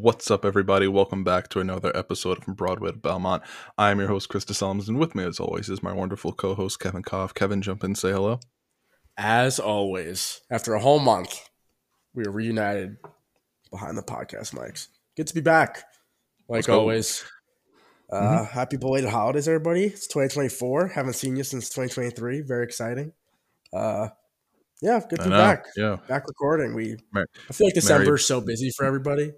What's up, everybody? Welcome back to another episode from Broadway to Belmont. I am your host, Chris DeSalms, and with me, as always, is my wonderful co-host, Kevin Koff. Kevin, jump in, say hello. As always, after a whole month, we are reunited behind the podcast mics. Good to be back, like always. Happy belated holidays, everybody. It's 2024. Haven't seen you since 2023. Very exciting. Yeah, good to be back. Yeah, back recording. I feel like December is so busy for everybody.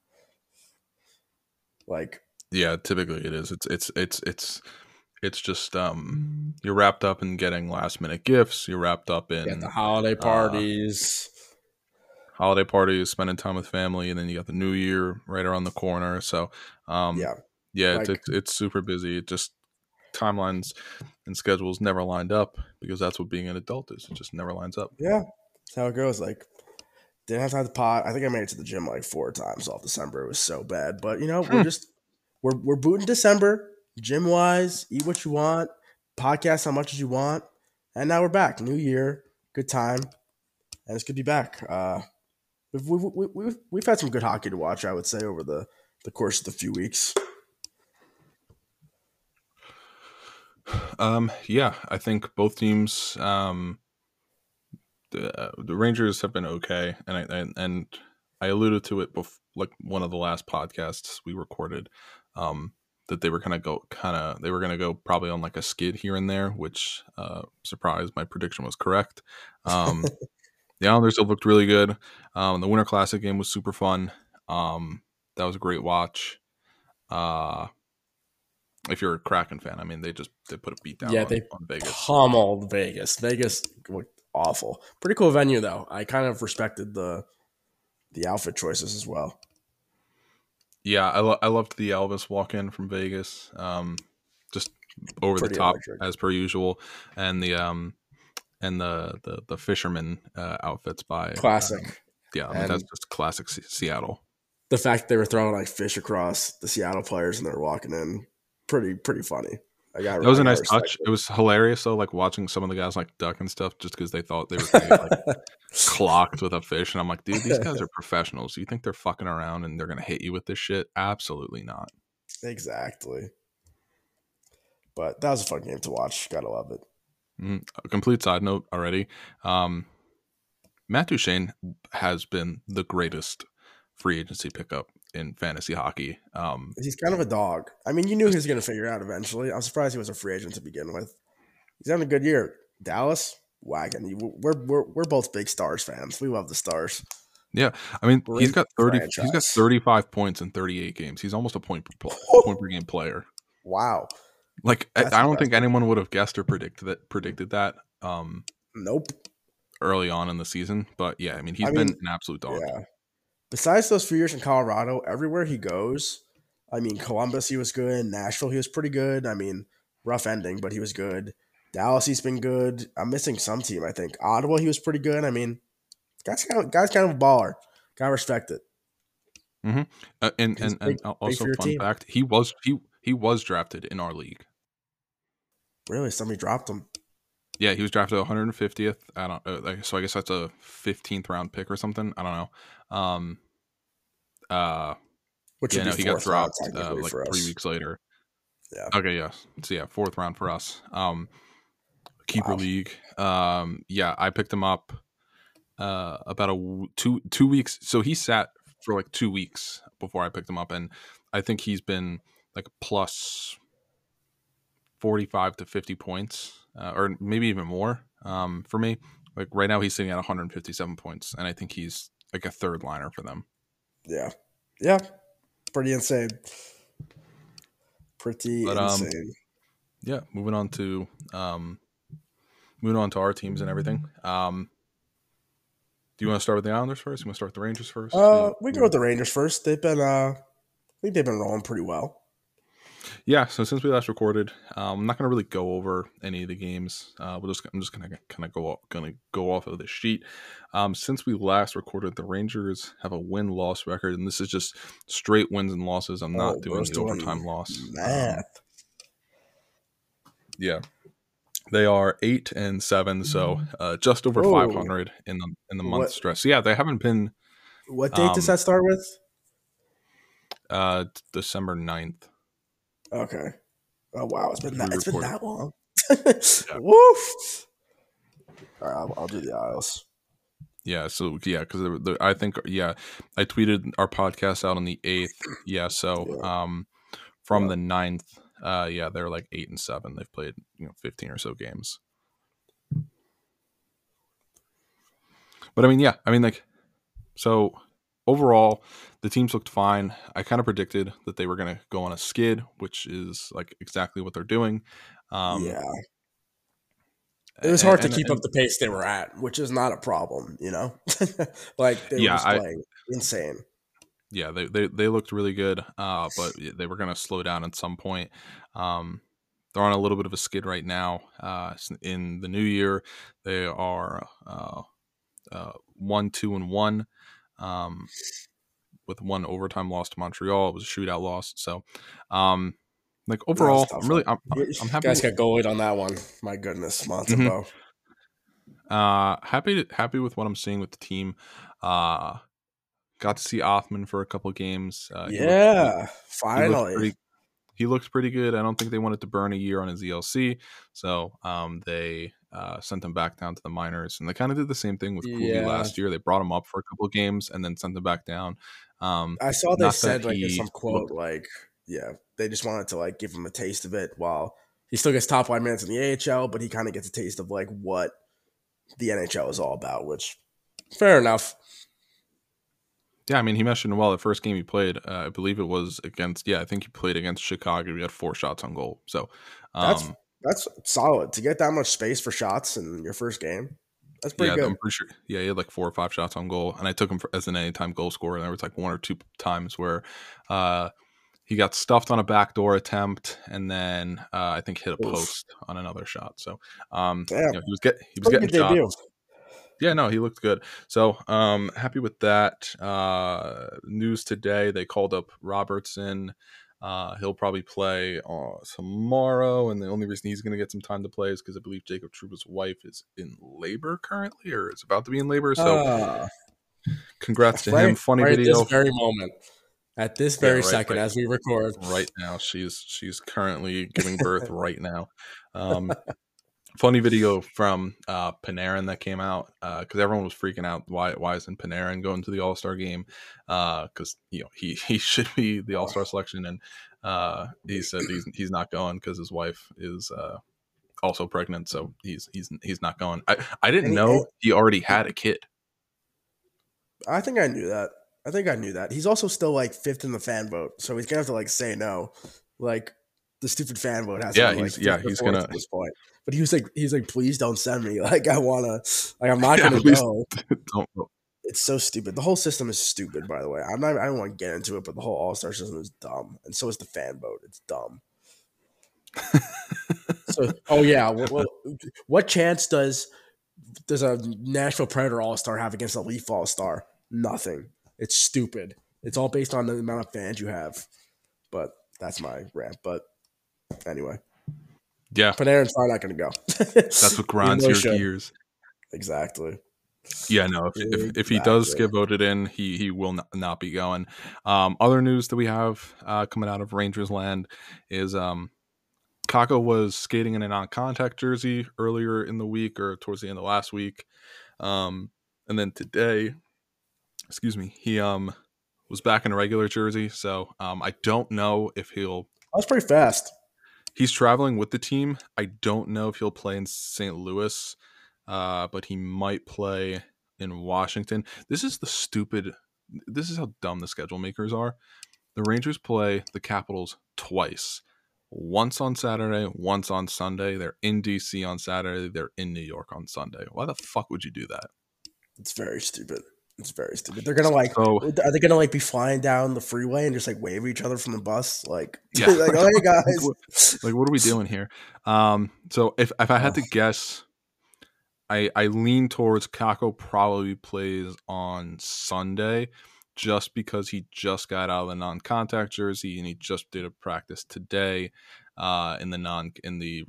Yeah, typically it is. It's just you're wrapped up in getting last minute gifts. You're wrapped up in the holiday parties. Spending time with family, and then you got the new year right around the corner. So it's super busy. It just timelines and schedules never lined up because that's what being an adult is. It just never lines up. Yeah, that's how it goes. Didn't have time to pot. I think I made it to the gym 4 times all December. It was so bad, but we're booting December, gym wise. Eat what you want, podcast how much as you want, and now we're back. New year, good time, and it's good to be back. We've had some good hockey to watch, I would say, over the course of the few weeks. Yeah, I think both teams. The Rangers have been okay, and I alluded to it before, like one of the last podcasts we recorded, that they were gonna go probably on like a skid here and there, which surprised, my prediction was correct. The Islanders have looked really good. The Winter Classic game was super fun. That was a great watch. If you're a Kraken fan, I mean, they put a beat down on Vegas. Pummeled Vegas. Vegas looked awful. Pretty cool venue, though. I kind of respected the outfit choices as well. Yeah, I loved the Elvis walk-in from Vegas. Just over the top, electric, as per usual, and the fisherman outfits by classic. That's just classic Seattle. The fact that they were throwing fish across the Seattle players and they're walking in, pretty funny. That was a nice touch. It was hilarious though, watching some of the guys duck and stuff, just because they thought they were going to get clocked with a fish, and I'm like, dude, these guys are professionals. You think they're fucking around and they're going to hit you with this shit? Absolutely not. Exactly. But that was a fun game to watch. Gotta love it. A complete side note already. Matt Duchene has been the greatest free agency pickup in fantasy hockey. He's kind of a dog. I mean, you knew he was going to figure it out eventually. I'm surprised he was a free agent to begin with. He's having a good year. Dallas, wagon. We're both big Stars fans. We love the Stars. Yeah, I mean, he's got 35 points in 38 games. He's almost a point per game player. Wow. I don't think anyone would have guessed or predicted that. Nope. Early on in the season, but yeah, I mean, he's been an absolute dog. Yeah. Besides those few years in Colorado, everywhere he goes, I mean, Columbus, he was good. Nashville, he was pretty good. I mean, rough ending, but he was good. Dallas, he's been good. I'm missing some team, I think. Ottawa, he was pretty good. I mean, guy's kind of a baller. Gotta respect it. Mm-hmm. And also, fun fact, he was drafted in our league. Really? Somebody dropped him. Yeah, he was drafted 150th. I don't. So I guess that's a 15th round pick or something. I don't know. Which he got dropped 3 weeks later. Yeah. Okay. Yeah. So yeah, 4th round for us. Keeper league. I picked him up. About 2 weeks. So he sat for 2 weeks before I picked him up, and I think he's been plus 45 to 50 points. Or maybe even more for me. Right now he's sitting at 157 points, and I think he's a third liner for them. Yeah. Pretty insane. Insane. Yeah, moving on to our teams and everything. Do you want to start with the Islanders first? You want to start with the Rangers first? We go with the Rangers first. They've been I think they've been rolling pretty well. Yeah, so since we last recorded, I'm not going to really go over any of the games. I'm just going to kind of go off of the sheet. Since we last recorded, the Rangers have a win-loss record, and this is just straight wins and losses. I'm not doing the overtime loss. Math. Yeah, they are 8-7, so just over 500 in the month stretch. So yeah, they haven't been. What date does that start with? December 9th. Okay. Oh wow, it's been that long. Yeah. Woof. All right, I'll do the Isles. Yeah, so yeah, because I think I tweeted our podcast out on the 8th. Yeah, so from the 9th, they're like 8-7. They've played 15 or so games. But I mean like, so overall the teams looked fine. I kind of predicted that they were going to go on a skid, which is like exactly what they're doing. Yeah. It was hard to keep and up the pace they were at, which is not a problem, like they were just playing insane. Yeah, they looked really good, but they were going to slow down at some point. They're on a little bit of a skid right now. In the new year, they are 1-2-1, with one overtime loss to Montreal. It was a shootout loss. So, like overall, I'm happy. Guys got goalied on that one. My goodness, Montembeault. Happy with what I'm seeing with the team. Got to see Othman for a couple of games. Finally. He looked pretty good. I don't think they wanted to burn a year on his ELC, so they sent him back down to the minors. And they kind of did the same thing with Cooley last year. They brought him up for a couple of games and then sent him back down. I saw they said like in some quote they just wanted to like give him a taste of it while he still gets top line minutes in the AHL, but he kind of gets a taste of like what the NHL is all about, which fair enough. Yeah, I mean, he mentioned well the first game he played, I believe it was against, I think he played against Chicago. He had 4 shots on goal. So that's solid to get that much space for shots in your first game. That's pretty good. I'm pretty sure. Yeah, he had like 4 or 5 shots on goal, and I took him as an anytime goal scorer. And there was like 1 or 2 times where he got stuffed on a backdoor attempt, and then I think hit a post on another shot. So he was getting shots. Yeah, no, he looked good. So happy with that. News today, they called up Robertson. He'll probably play tomorrow, and the only reason he's going to get some time to play is because I believe Jacob Trouba's wife is in labor currently, or is about to be in labor. So congrats to him. Funny video. At this very moment. At this very second, as we record. Right now. She's currently giving birth right now. Funny video from Panarin that came out because everyone was freaking out. Why isn't Panarin going to the All-Star game? Because he should be the All-Star selection, and he said he's not going because his wife is also pregnant, so he's not going. I didn't know he already had a kid. I think I knew that. He's also still like 5th in the fan vote, so he's gonna have to like say no. Like the stupid fan vote has. He's gonna at this point. But he was like, please don't send me. Like I'm not gonna go. Don't go. It's so stupid. The whole system is stupid, by the way. I don't want to get into it, but the whole All-Star system is dumb, and so is the fan vote. It's dumb. What chance does a Nashville Predator All-Star have against a Leaf All-Star? Nothing. It's stupid. It's all based on the amount of fans you have. But that's my rant. But anyway. Yeah. Panarin's probably not going to go. That's what grinds your gears. Exactly. Yeah, no. If he does get voted in, he will not be going. Other news that we have coming out of Rangers land is Kakko was skating in a non-contact jersey earlier in the week or towards the end of last week, and then today, he was back in a regular jersey. So I don't know if he'll. That was pretty fast. He's traveling with the team. I don't know if he'll play in St. Louis, but he might play in Washington. This is how dumb the schedule makers are. The Rangers play the Capitals twice. Once on Saturday, once on Sunday. They're in DC on Saturday. They're in New York on Sunday. Why the fuck would you do that? It's very stupid. They're gonna are they gonna be flying down the freeway and just wave at each other from the bus? Oh hey guys. What are we doing here? So if I had to guess, I lean towards Kakko probably plays on Sunday, just because he just got out of the non-contact jersey and he just did a practice today in the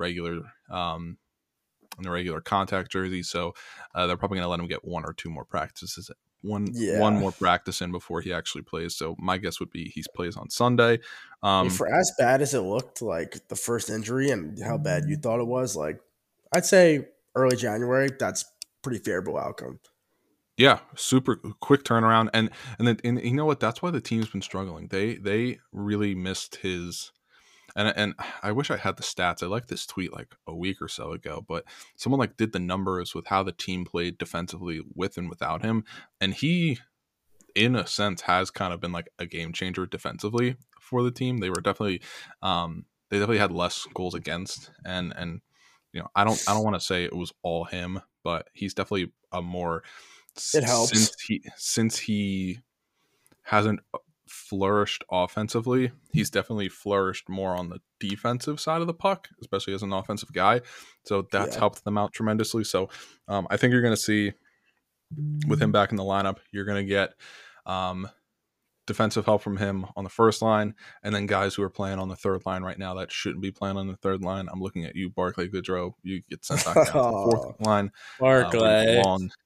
regular contact jersey. So they're probably going to let him get 1 or 2 more practices one more practice in before he actually plays. So my guess would be he plays on Sunday. For as bad as it looked, like the first injury and how bad you thought it was, like I'd say early January, that's pretty favorable outcome. Yeah, super quick turnaround, and you know what? That's why the team's been struggling. They really missed his, and I wish I had the stats. I like this tweet like a week or so ago, but someone like did the numbers with how the team played defensively with and without him, and he, in a sense, has kind of been like a game changer defensively for the team. They were definitely, they definitely had less goals against, and I don't want to say it was all him, but he's definitely a more It helps. since he hasn't flourished offensively, he's definitely flourished more on the defensive side of the puck, especially as an offensive guy. So that's helped them out tremendously. So I think you're going to see with him back in the lineup, you're going to get defensive help from him on the first line, and then guys who are playing on the third line right now that shouldn't be playing on the third line. I'm looking at you, Barclay Goodrow. You get sent back down to the fourth line. Barclay.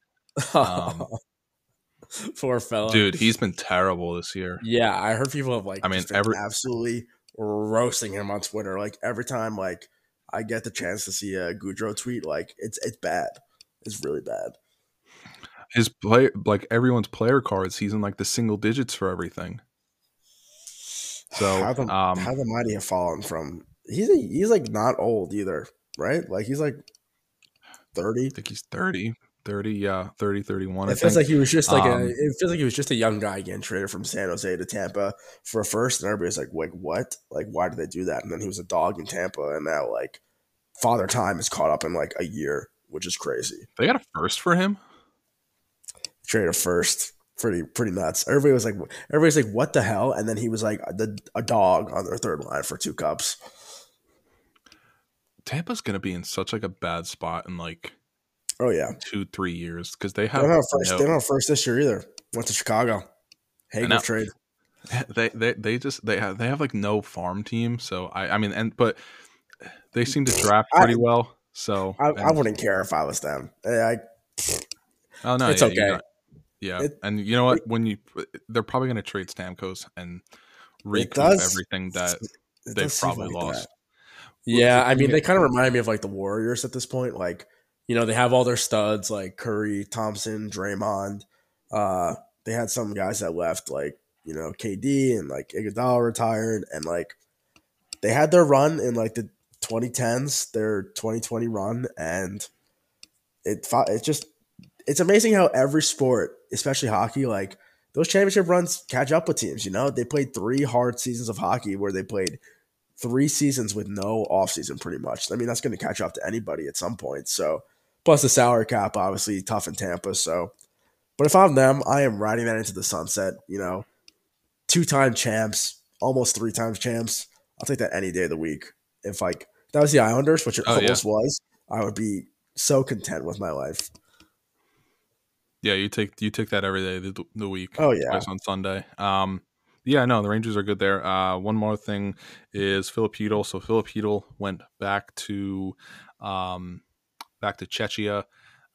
Poor fella. Dude, he's been terrible this year. Yeah, I heard people have absolutely roasting him on Twitter. Like every time like I get the chance to see a Goudreau tweet, like it's bad. It's really bad. His play, like everyone's player cards, he's in like the single digits for everything. So how the mighty have fallen from? He's like not old either, right? Like he's like 30. I think he's 30. 30, yeah, 30, 31. It feels like he was just like it feels like he was just a young guy getting traded from San Jose to Tampa for a first, and everybody's like, wait, what? Like, why did they do that? And then he was a dog in Tampa, and now like Father Time is caught up in like a year, which is crazy. They got a first for him? Traded a first. Pretty nuts. Everybody's like, what the hell? And then he was like a dog on their third line for 2 cups. Tampa's gonna be in such like a bad spot in like 2-3 years because they have they don't have first this year either. Went to Chicago. Hager trade. They have like no farm team, so I mean but they seem to draft pretty well. So I wouldn't care if I was them. Oh no, it's okay. And you know what? They're probably going to trade Stamkos and recoup everything that they've probably lost. Yeah, I mean, they kind of remind me of like the Warriors at this point. Like, they have all their studs like Curry, Thompson, Draymond. They had some guys that left, like KD and like Iguodala retired, and like they had their run in like the 2010s, their 2020 run, and it's amazing how every sport, especially hockey, like those championship runs catch up with teams. They played 3 hard seasons of hockey where they played 3 seasons with no offseason pretty much. I mean, that's going to catch up to anybody at some point. So, plus the salary cap, obviously tough in Tampa. So, but if I'm them, I am riding that into the sunset. 2-time champs, almost 3 times champs. I'll take that any day of the week. If like that was the Islanders, which it almost was, I would be so content with my life. Yeah, you take that every day of the week. Oh yeah, twice on Sunday. Yeah, no, the Rangers are good there. One more thing is Filip Chytil. So Filip Chytil went back to Czechia.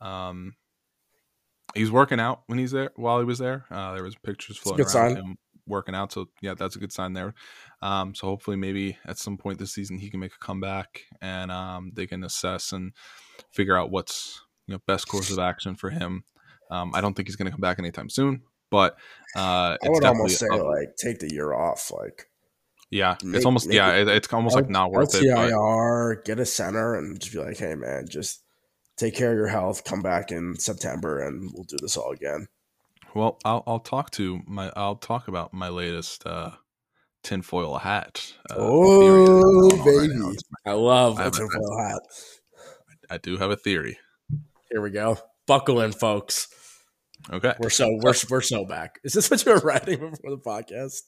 He's working out when he's there. While he was there, there was pictures floating around of him working out. So yeah, that's a good sign there. So hopefully, maybe at some point this season he can make a comeback and they can assess and figure out what's best course of action for him. I don't think he's going to come back anytime soon, but I would almost say like take the year off. Like, it's almost like not worth it. LTIR, get a center, and just be like, hey man, just take care of your health. Come back in September, and we'll do this all again. Well, I'll talk about my latest tinfoil hat. Baby, I love a tinfoil hat. I do have a theory. Here we go. Buckle in, folks. Okay, we're so back. Is this what you were writing before the podcast?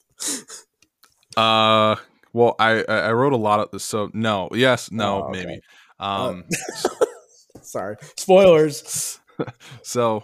Well, I wrote a lot of this. So no, yes, no, maybe. Sorry, spoilers. So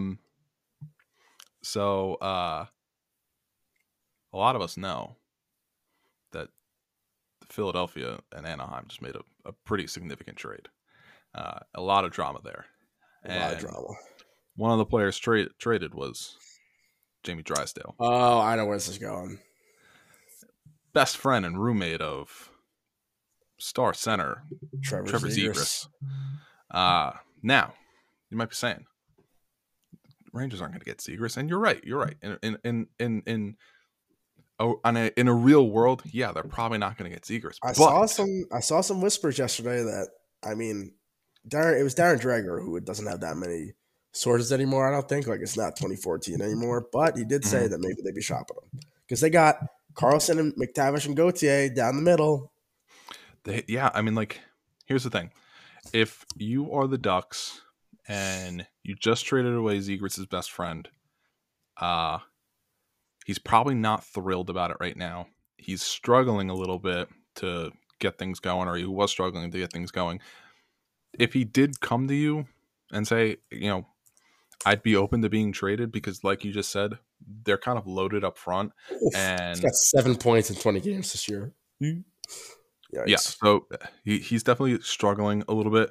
a lot of us know that Philadelphia and Anaheim just made a pretty significant trade. A lot of drama there. A lot of drama. one of the players traded was Jamie Drysdale, Oh, I know where this is going. best friend and roommate of star center Trevor Trevor Zegras. Zegras. Now you might be saying Rangers aren't going to get Zegras, and you're right. You're right. In a real world, yeah, they're probably not going to get Zegras. I But saw some whispers yesterday that it was Darren Dreger who doesn't have that many sources anymore. I don't think it's not 2014 anymore, but he did say that maybe they'd be shopping him because they got Carlson and McTavish and Gauthier down the middle. Here's the thing: if you are the Ducks and you just traded away Zegras' best friend, he's probably not thrilled about it right now. He's struggling a little bit to get things going, or he was struggling to get things going. If he did come to you and say, I'd be open to being traded because, like you just said, they're kind of loaded up front. Oof, And he's got 7 points in 20 games this year. Yikes. Yeah, so he's definitely struggling a little bit.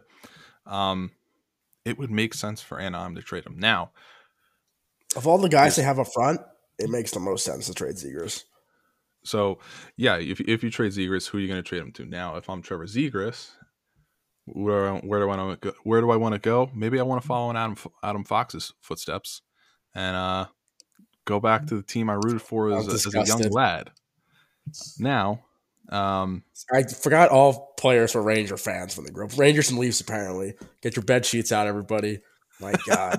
It would make sense for Anaheim to trade him now. Of all the guys they have up front, it makes the most sense to trade Zegras. So, yeah, if you trade Zegras, who are you going to trade him to? Now, if I'm Trevor Zegras, where do I want to go? Maybe I want to follow in Adam Fox's footsteps and go back to the team I rooted for as a young lad. Now, I forgot all players were Ranger fans when they grew up. Rangers and Leafs, apparently. Get your bed sheets out, everybody. My God.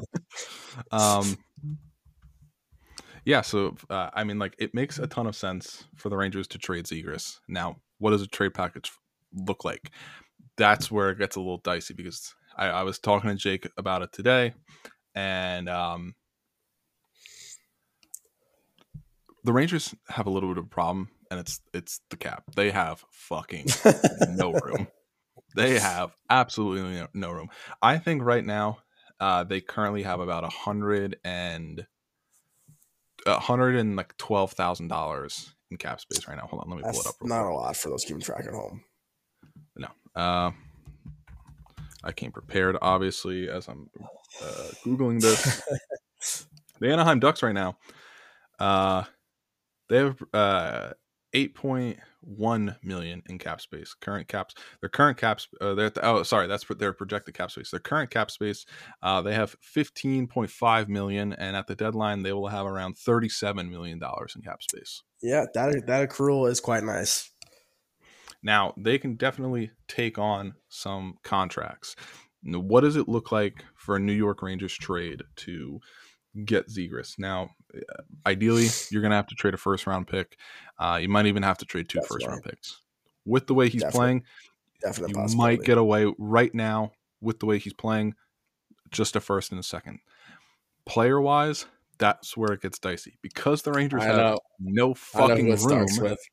Yeah, so it makes a ton of sense for the Rangers to trade Zegras. Now, what does a trade package look like? That's where it gets a little dicey because I was talking to Jake about it today, and the Rangers have a little bit of a problem, and it's the cap. They have fucking no room. They have absolutely no room. I think right now they currently have about $112,000 in cap space right now. Hold on, let me pull it up. Not a lot for those keeping track at home. No, I came prepared, obviously, as I'm googling this. The Anaheim Ducks right now, they have $8.1 million in cap space. Their current caps. That's their projected cap space. Their current cap space, they have $15.5 million, and at the deadline, they will have around $37 million in cap space. Yeah, that accrual is quite nice. Now they can definitely take on some contracts. Now, what does it look like for a New York Rangers trade to get Zegras? Now, ideally, you're going to have to trade a first-round pick. You might even have to trade two first-round picks. With the way he's playing, you might get away right now with the way he's playing, just a first and a second. Player-wise, that's where it gets dicey because the Rangers have no fucking room.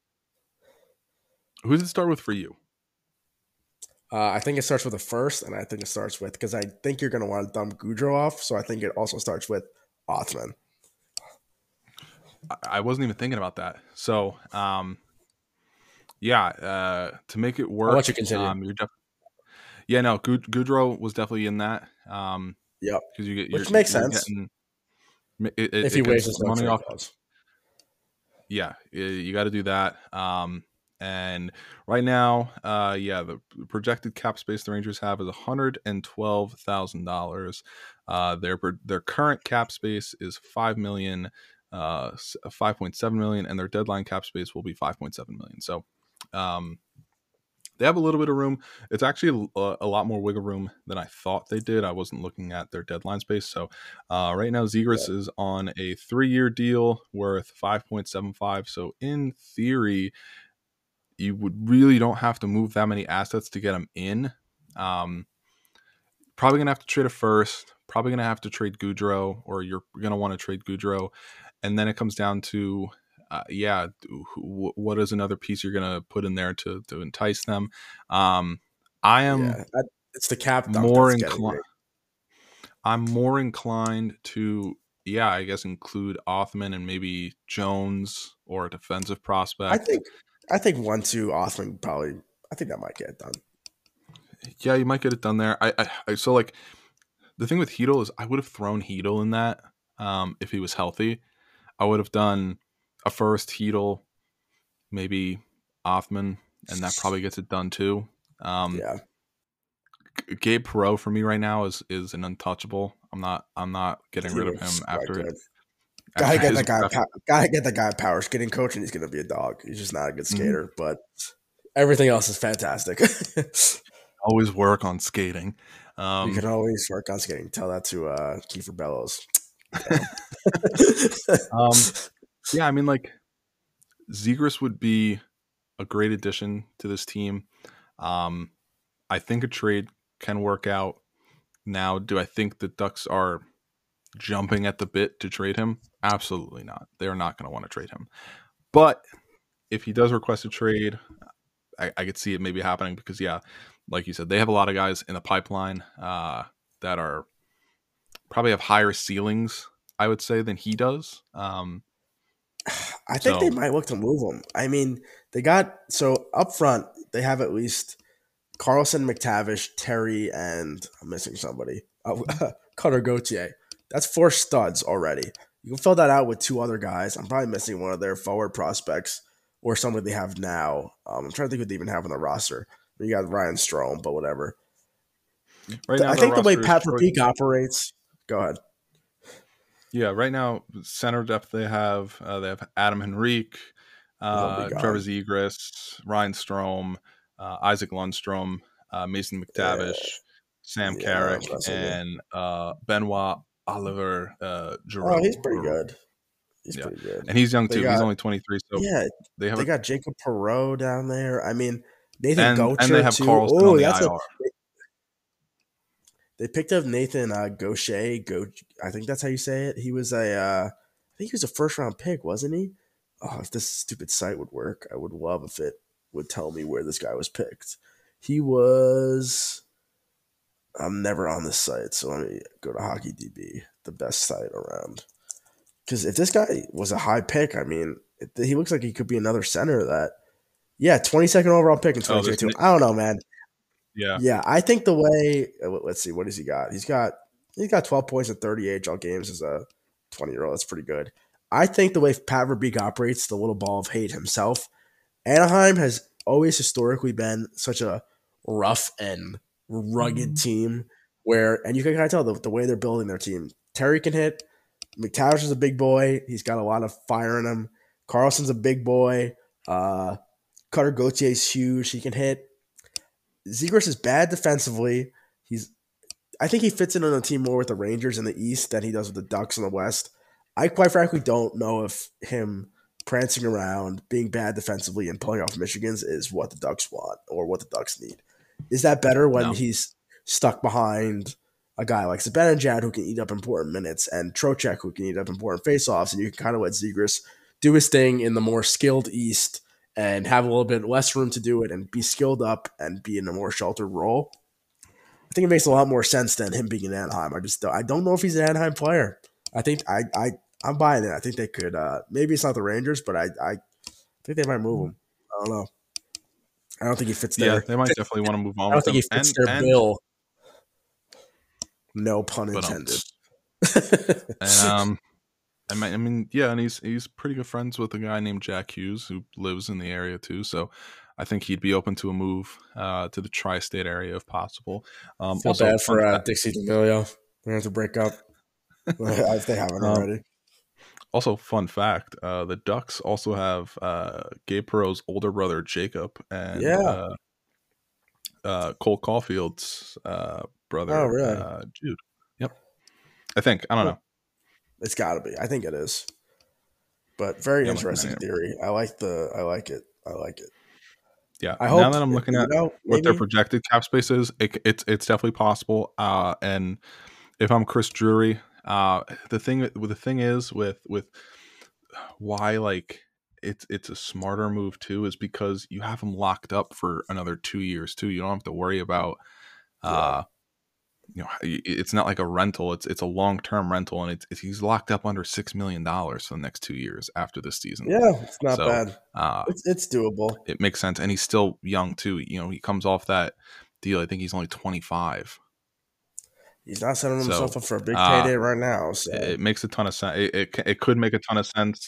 Who does it start with for you? I think it starts with a first, and I think it starts with because I think you're going to want to dump Gaudreau off, so I think it also starts with Othman. I wasn't even thinking about that. So, to make it work, I'll let you continue. Gaudreau was definitely in that. Yep, because which makes sense. If he waives his money off. Yeah, you got to do that. And right now, the projected cap space the Rangers have is $112,000. Their current cap space is $5 million, $5.7 million, and their deadline cap space will be $5.7 million. So, they have a little bit of room. It's actually a lot more wiggle room than I thought they did. I wasn't looking at their deadline space. So right now, Zegras is on a 3-year deal worth $5.75. So in theory, you really don't have to move that many assets to get him in. Probably going to have to trade a first. Probably going to have to trade Gaudreau, or you're going to want to trade Gaudreau. And then it comes down to what is another piece you're going to put in there to entice them? It's the cap. I'm more inclined to, I guess, include Othman and maybe Jones or a defensive prospect. I think 1-2 Othman probably. I think that might get it done. Yeah, you might get it done there. So the thing with Heedle is I would have thrown Heedle in that if he was healthy. I would have done a first Heedle, maybe Othman, and that probably gets it done too. Yeah. Gabe Perreault for me right now is an untouchable. I'm not getting rid of him after good. after Gotta get his that guy. Gotta get that guy power skating coach, and he's gonna be a dog. He's just not a good skater, but everything else is fantastic. always work on skating. You can always work on skating. Tell that to Kiefer Bellows. Yeah, I mean, like Zegras would be a great addition to this team. I think a trade can work out. Now, do I think the Ducks are jumping at the bit to trade him? Absolutely not. They're not going to want to trade him. But if he does request a trade, I could see it maybe happening because, yeah, like you said, they have a lot of guys in the pipeline that are probably have higher ceilings, I would say, than he does. I think they might look to move him. I mean, they got so up front. They have at least Carlson, McTavish, Terry, and I'm missing somebody. Cutter Gauthier. That's 4 studs already. You can fill that out with 2 other guys. I'm probably missing one of their forward prospects or somebody they have now. I'm trying to think what they even have on the roster. You got Ryan Strome, but whatever. Right now, I think the way Pat Verbeek operates. Go ahead. Yeah, right now center depth they have Adam Henrique, Trevor Zegras, Ryan Strome, Isaac Lundstrom, Mason McTavish, Sam Carrick, and Benoit Oliver Giroux. Oh, he's pretty good. He's pretty good. And he's young too. He's only 23. So yeah, they got Jacob Perreault down there. I mean, Nathan Gauthier and they have too. Carlson on the IR. They picked up Nathan Gaucher. I think that's how you say it. He was I think he was a first round pick, wasn't he? Oh, if this stupid site would work, I would love if it would tell me where this guy was picked. He was. I'm never on this site, so let me go to HockeyDB, the best site around. Because if this guy was a high pick, I mean, he looks like he could be another center. That, yeah, 22nd overall pick in 2022. I don't know, man. Yeah. I think the way, let's see, what has he got? He's got 12 points in 30 AHL games as a 20-year-old. That's pretty good. I think the way Pat Verbeek operates, the little ball of hate himself, Anaheim has always historically been such a rough and rugged team where, and you can kind of tell the way they're building their team. Terry can hit. McTavish is a big boy. He's got a lot of fire in him. Carlson's a big boy. Cutter Gauthier is huge. He can hit. Zegras is bad defensively. I think he fits in on a team more with the Rangers in the East than he does with the Ducks in the West. I quite frankly don't know if him prancing around, being bad defensively, and pulling off Michigan's is what the Ducks want or what the Ducks need. Is that better when he's stuck behind a guy like Zibanejad who can eat up important minutes and Trocheck who can eat up important faceoffs, and you can kind of let Zegras do his thing in the more skilled East and have a little bit less room to do it and be skilled up and be in a more sheltered role? I think it makes a lot more sense than him being in Anaheim. I don't know if he's an Anaheim player. I think I'm buying it. I think they could. Maybe it's not the Rangers, but I think they might move him. I don't know. I don't think he fits there. Yeah, they might definitely want to move on. I don't think he fits their bill. No pun intended. And I mean, yeah, and he's pretty good friends with a guy named Jack Hughes who lives in the area too. So I think he'd be open to a move to the tri-state area if possible. Feel also bad for Dixie D'Amelio. They have to break up if they haven't already. Also, fun fact: the Ducks also have Gabe Perreault's older brother Jacob and Cole Caulfield's brother. Oh, really? Jude. Yep. I think. I don't know. It's got to be. I think it is. But very interesting theory. I like it. Yeah. Now that I'm looking at what their projected cap space is, it's definitely possible. And if I'm Chris Drury, the thing is with why like it's a smarter move too is because you have him locked up for another 2 years too. You don't have to worry about it's not like a rental. It's a long-term rental, and he's locked up under $6 million for the next 2 years after this season. Yeah, it's not bad. It's doable. It makes sense, and he's still young too. He comes off that deal. I think he's only 25. He's not setting So himself up for a big payday right now. it So makes a ton of sense. It could make a ton of sense.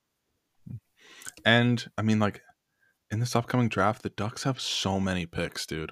And I mean, like in this upcoming draft, the Ducks have so many picks, dude.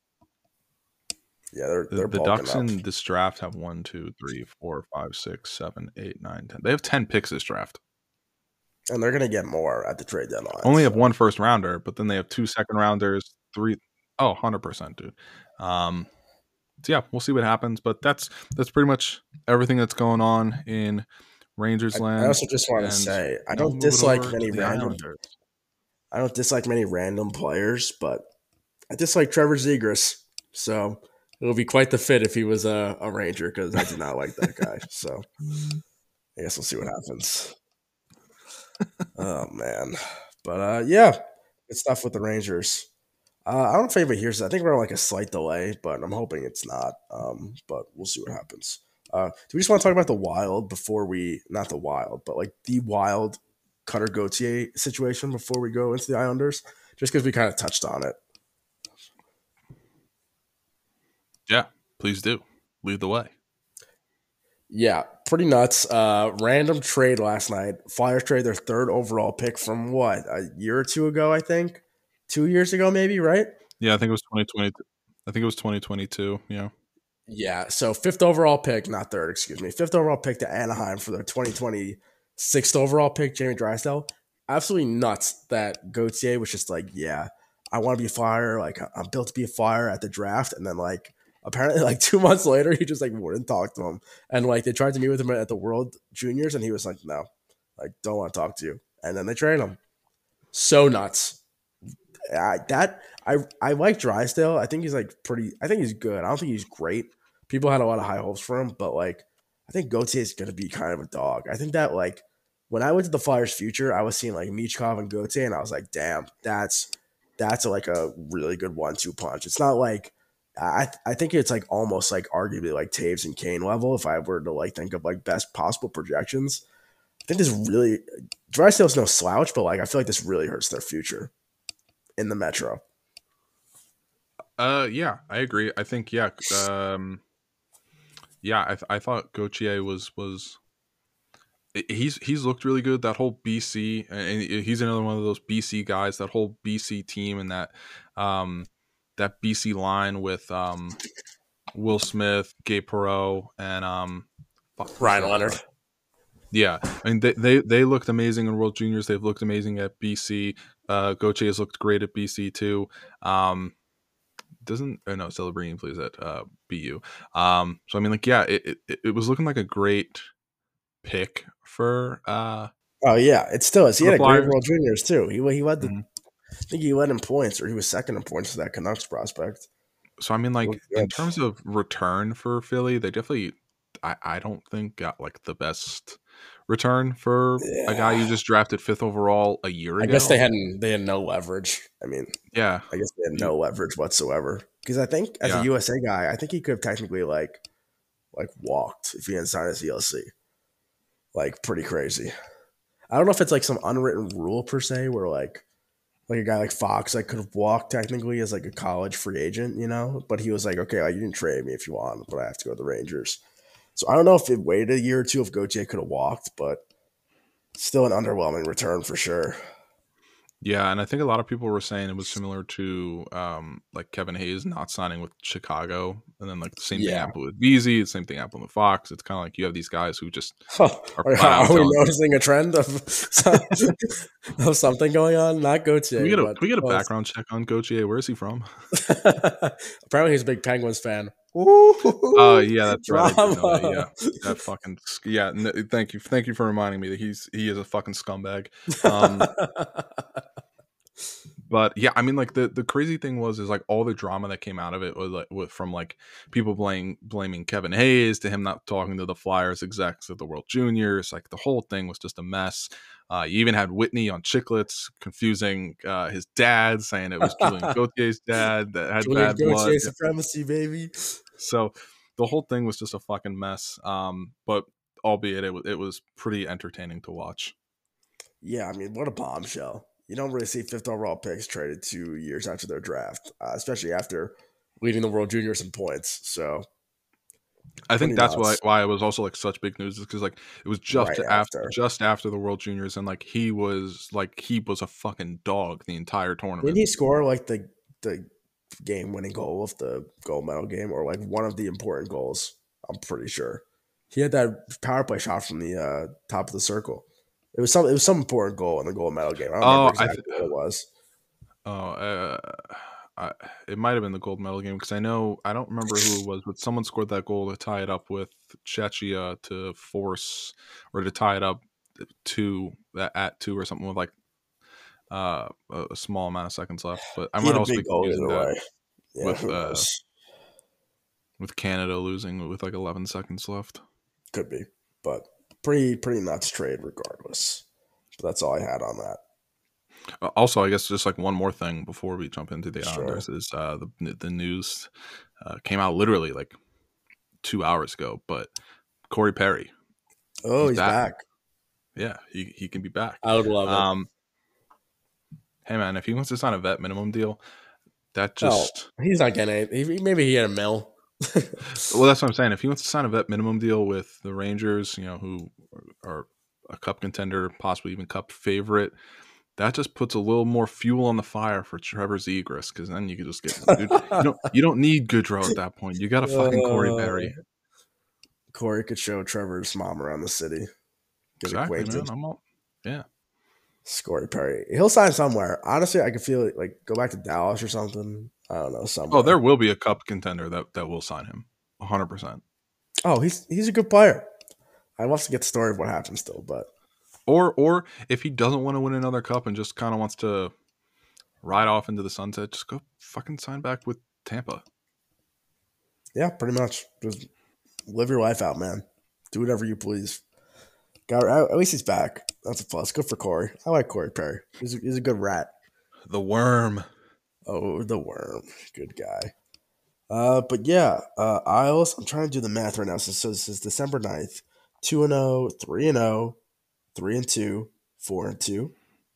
yeah, they're The bulking Ducks up, in this draft have 1, 2, 3, 4, 5, 6, 7, 8, 9, 10. They have 10 picks this draft. and they're gonna get more at the trade deadline. Only have So. one first rounder, but then they have 2 second rounders, 3. Oh, 100%, dude. So yeah, we'll see what happens. But that's pretty much everything that's going on in Rangers I land. also just want to And say I now we'll don't move it dislike over many to the random. Islanders. I don't dislike many random players, but I dislike Trevor Zegras. So it'll be quite the fit if he was a Ranger because I do not like that guy. So I guess we'll see what happens. Oh man, but yeah, good stuff with the Rangers. I don't know if anybody hears that. I think we're on like a slight delay, but I'm hoping it's not. But we'll see what happens. Do we just want to talk about the Wild before we, not the Wild, but like the Wild Cutter Gauthier situation before we go into the Islanders? Just because we kind of touched on it. Yeah, please do. Lead the way. Yeah, pretty nuts. Random trade last night. Flyers trade their third overall pick from what, a year or two ago, I think? 2 years ago, maybe, right? Yeah, I think it was 2020. I think it was 2022. Yeah. Yeah, so fifth overall pick, not third, excuse me. Fifth overall pick to Anaheim for their 2020 sixth overall pick, Jamie Drysdale. Absolutely nuts that Gauthier was just like, yeah, I want to be a Flyer. Like, I'm built to be a Flyer at the draft. And then, like, apparently, like 2 months later, he just, like, wouldn't talk to him. And, like, they tried to meet with him at the World Juniors, and he was like, no, like, don't want to talk to you. And then they trade him. So nuts. I like Drysdale. I think he's like pretty. I think he's good. I don't think he's great. People had a lot of high hopes for him, but like I think Gauthier is going to be kind of a dog. I think that like when I went to the Flyers' future, I was seeing like Michkov and Gauthier, and I was like, damn, that's like a really good 1-2 punch. It's not like I think it's like almost like arguably like Taves and Kane level. If I were to like think of like best possible projections, I think this really Drysdale's no slouch, but like I feel like this really hurts their future in the Metro. Yeah, I agree. I think yeah, I thought Gauthier was he's looked really good. That whole BC, and he's another one of those BC guys. That whole BC team and that BC line with Will Smith, Gabe Perreault, and Ryan Leonard. Yeah, I mean they looked amazing in World Juniors. They've looked amazing at BC. Gauthier has looked great at BC too. Doesn't no Celebrini plays at BU. So I mean, like, yeah, it was looking like a great pick for Oh yeah, it still is. He the had a great Flyers. World Juniors too. He led the. Mhm. I think he led in points, or he was second in points to that Canucks prospect. So I mean, like, Looked in good. terms of return for Philly, they definitely I don't think got like the best return for a guy you Yeah, just drafted fifth overall a year I ago. guess they had no leverage. I mean, Yeah, I guess they had no leverage whatsoever. Because I think as a yeah. USA guy, I think he could have technically like walked if he hadn't signed his ELC. Like pretty crazy. I don't know if it's like some unwritten rule per se where like a guy like Fox like could have walked technically as like a college free agent, you know, but he was like, okay, like, you didn't trade me if you want, but I have to go to the Rangers. So I don't know if it waited a year or two if Gauthier could have walked, but still an underwhelming return for sure. Yeah, and I think a lot of people were saying it was similar to like Kevin Hayes not signing with Chicago, and then like the same thing Yeah. happened with Beasley, the same thing happened with Fox. It's kind of like you have these guys who just are Are, flat out we telling. noticing a trend of, of something going on? Not Can we Gauthier, get a but can we get a close. background check on Gauthier? Where is he from? Apparently he's a big Penguins fan. Ooh, Yeah, that's right. I did know that. drama. Yeah, that fucking yeah. Thank you for reminding me that he is a fucking scumbag. But yeah, I mean, like the crazy thing was is like all the drama that came out of it was like from like people blaming Kevin Hayes to him not talking to the Flyers execs at the World Juniors. Like the whole thing was just a mess. You even had Whitney on Chicklets confusing his dad, saying it was Julian Gauthier's dad that had Julian bad blood. Gauthier supremacy, baby. So the whole thing was just a fucking mess. But albeit it was pretty entertaining to watch. Yeah, I mean, what a bombshell. You don't really see fifth overall picks traded 2 years after their draft, especially after leading the World Juniors in points. So I think Pretty that's why nuts. it was also like such big news, is because like it was Right after. just after the World Juniors, and like he was a fucking dog the entire Didn't tournament. he score like the game winning goal of the gold medal game, or like one of the important goals? I'm pretty sure he had that power play shot from the top of the circle. It was some important goal in the gold medal game. I don't remember Oh, exactly what it was. oh, I, it might have been the gold medal game, because I don't remember who it was, but someone scored that goal to tie it up with Chechia to force, or to tie it up at 2 or something, with like a small amount of seconds left. But I He might had a also be big goal confusing either that way. Yeah, with who knows? Canada losing with like 11 seconds left. Could be, but pretty nuts trade regardless. But that's all I had on that. Also, I guess just like one more thing before we jump into the Sure. Islanders is the news came out literally like 2 hours ago, but Corey Perry, Oh, he's he's back. back. Yeah, he can be back. I would love it. Hey man, if he wants to sign a vet minimum deal, that Oh, just he's not getting it. Maybe he had a mill. well, that's what I'm saying. If he wants to sign a vet minimum deal with the Rangers, who are a cup contender, possibly even cup favorite, that just puts a little more fuel on the fire for Trevor Zegras, because then you can just get some good. You don't need Goodrow at that point. You got a fucking Corey Perry. Corey could show Trevor's mom around the city. Get Exactly, acquainted. man. I'm all yeah. Corey Perry. He'll sign somewhere. Honestly, I could feel it like go back to Dallas or something. I don't know, Oh, there somewhere. will be a cup contender that will sign him, 100%. Oh, he's a good player. I'd love to get the story of what happened still, but Or if he doesn't want to win another cup and just kind of wants to ride off into the sunset, just go fucking sign back with Tampa. yeah, pretty much. Just live your life out, man. Do whatever you please. At least he's back. That's a plus. Good for Corey. I like Corey Perry. He's a good rat. The worm. Oh, the worm. Good guy. But yeah, Isles, I'm trying to do the math right now. So this is December 9th. 2-0, 3-0, 3-2, 4-2,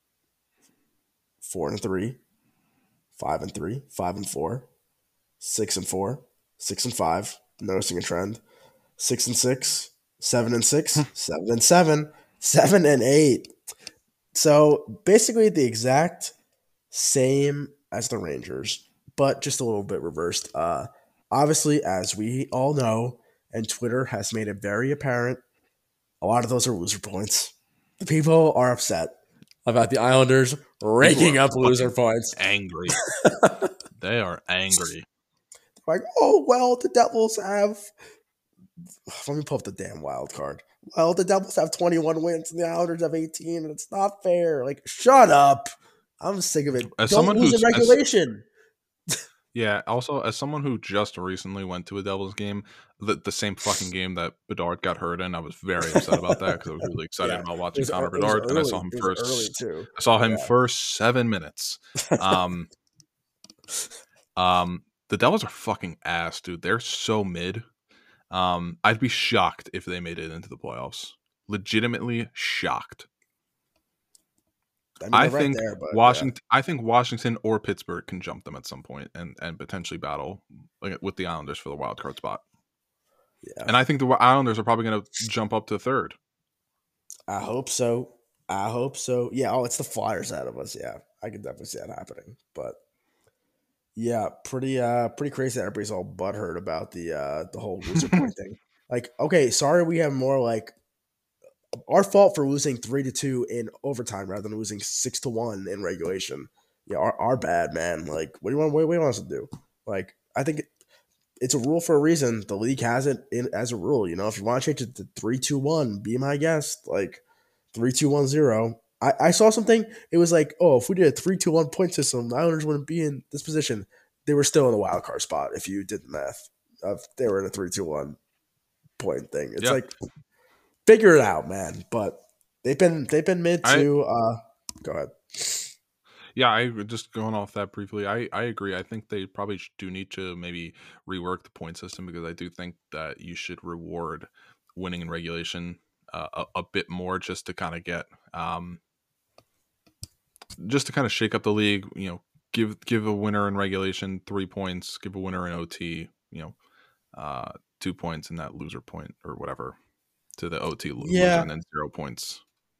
4-3, 5-3, 5-4, 6-4, 6-5. Noticing a trend. 6-6, 7-6, 7-7, 7-8. So basically the exact same as the Rangers, but just a little bit reversed. Obviously, as we all know, and Twitter has made it very apparent, a lot of those are loser points. The people are upset about the Islanders raking up loser points. Angry. They are angry. Like, oh, well, the Devils have. Let me pull up the damn wild card. Well, the Devils have 21 wins and the Islanders have 18, and it's not fair. Like, shut up. I'm sick of it. As Don't someone lose in regulation. Yeah, also as someone who just recently went to a Devils game, the same fucking game that Bedard got hurt in, I was very upset about that, because I was really excited Yeah, about watching Connor it was Bedard, and early. It was early too. I saw him Yeah. first 7 minutes. Um, the Devils are fucking ass, dude. They're so mid. I'd be shocked if they made it into the playoffs. Legitimately shocked. I mean, I they're right think there, but Washington. I think Washington or Pittsburgh can jump them at some point, and potentially battle with the Islanders for the wild card spot. yeah. And I think the Islanders are probably going to jump up to third. I hope so. I hope so. Yeah. Oh, it's the Flyers out of us. Yeah, I could definitely see that happening. But yeah, pretty crazy that everybody's all butthurt about the whole loser point thing. Like, okay, sorry, we have more like our fault for losing 3-2 in overtime rather than losing 6-1 in regulation. Yeah, our bad, man. Like, what do you want us to do? Like, I think it's a rule for a reason. The league has it in as a rule. You know, if you want to change it to 3-2-1, be my guest. Like 3-2-1-0. I saw something. It was like, oh, if we did a 3-2-1 point system, the Islanders wouldn't be in this position. They were still in the wild card spot if you did the math. They were in a 3-2-1 point thing. It's like figure it out, man. But they've been mid to. Go ahead. Yeah, I just going off that briefly. I agree. I think they probably do need to maybe rework the point system, because I do think that you should reward winning in regulation a bit more, just to kind of get just to kind of shake up the league. Give a winner in regulation 3 points, give a winner in OT. 2 points in that loser point or whatever to the OT loser, Yeah, and then 0 points.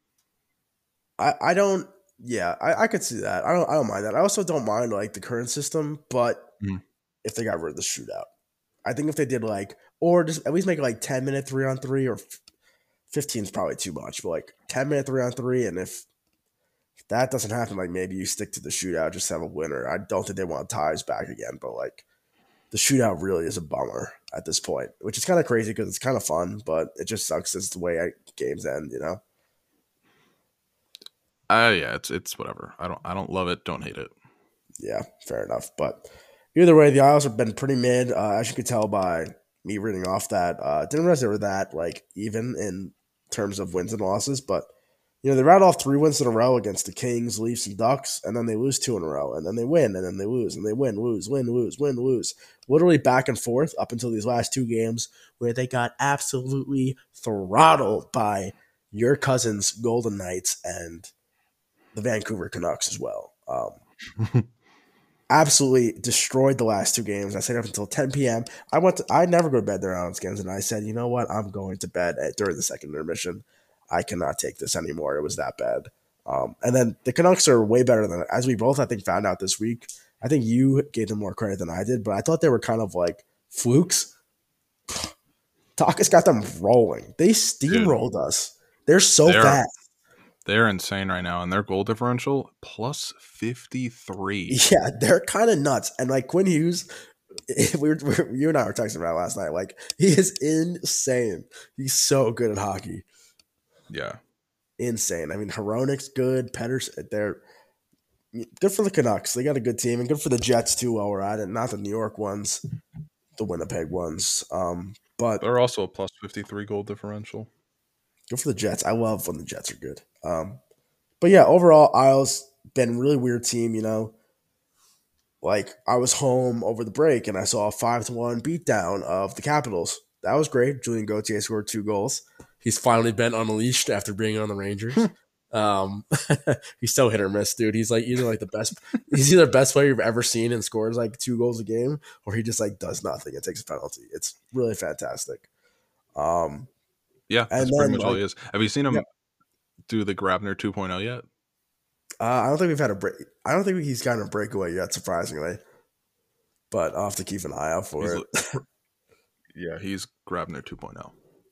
I don't. Yeah, I could see that. I don't mind that. I also don't mind like the current system, but Mhm. if they got rid of the shootout, I think if they did like, or just at least make it like 10-minute 3-on-3, or 15 is probably too much, but like 10-minute 3-on-3, and if that doesn't happen, like maybe you stick to the shootout, just have a winner. I don't think they want ties back again, but like the shootout really is a bummer at this point, which is kind of crazy because it's kind of fun, but it just sucks as the way games end, you know? Yeah, it's whatever. I don't love it. Don't hate it. Yeah, fair enough. But either way, the Isles have been pretty mid, as you could tell by me reading off that. Didn't realize they were that like even in terms of wins and losses, but they rattle off 3 wins in a row against the Kings, Leafs, and Ducks, and then they lose 2 in a row, and then they win, and then they lose, and they win, lose, win, lose, win, lose. Literally back and forth up until these last 2 games where they got absolutely throttled by your cousins, Golden Knights, and the Vancouver Canucks as well. Absolutely destroyed the last 2 games. I stayed up until 10 p.m. I never go to bed during Islanders games, and I said, you know what? I'm going to bed during the second intermission. I cannot take this anymore. It was that bad. And then the Canucks are way better than, as we both, I think, found out this week. I think you gave them more credit than I did, but I thought they were kind of like flukes. Takas got them rolling. They steamrolled us. They're so fast. They're insane right now, and their goal differential plus 53. Yeah, they're kind of nuts. And like Quinn Hughes, you and I were texting about it last night. Like, he is insane. He's so good at hockey. Yeah. Insane. I mean, Hronik's good. Pettersson, they're good for the Canucks. They got a good team, and good for the Jets too while we're at it. Not the New York ones, the Winnipeg ones. But they're also a plus 53 goal differential. Good for the Jets. I love when the Jets are good. But yeah, overall, Isles been a really weird team, Like, I was home over the break and I saw a 5-1 beatdown of the Capitals. That was great. Julien Gauthier scored 2 goals. He's finally been unleashed after being on the Rangers. He's so hit or miss, dude. He's like either the best player you've ever seen and scores like 2 goals a game, or he just like does nothing and takes a penalty. It's really fantastic. Yeah, that's pretty much all he is. Have you seen him do the Grabner 2.0 yet? I don't think we've had a break. I don't think he's gotten a breakaway yet, surprisingly. But I'll have to keep an eye out for it. Yeah, he's Grabner 2.0.